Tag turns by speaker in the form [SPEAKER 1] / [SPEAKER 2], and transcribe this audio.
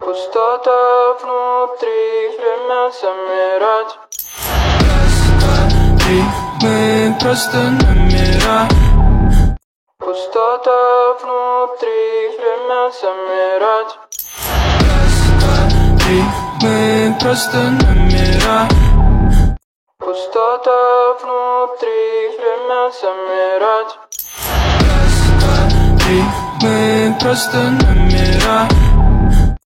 [SPEAKER 1] Пустота внутри, время замирать.
[SPEAKER 2] Раз, два, три, мы просто номера.
[SPEAKER 1] Пустота внутри, время замирать.
[SPEAKER 2] Раз, два, три, мы просто номера.
[SPEAKER 1] Пустота внутри, время замирать.
[SPEAKER 2] Раз, два, три, мы просто номера.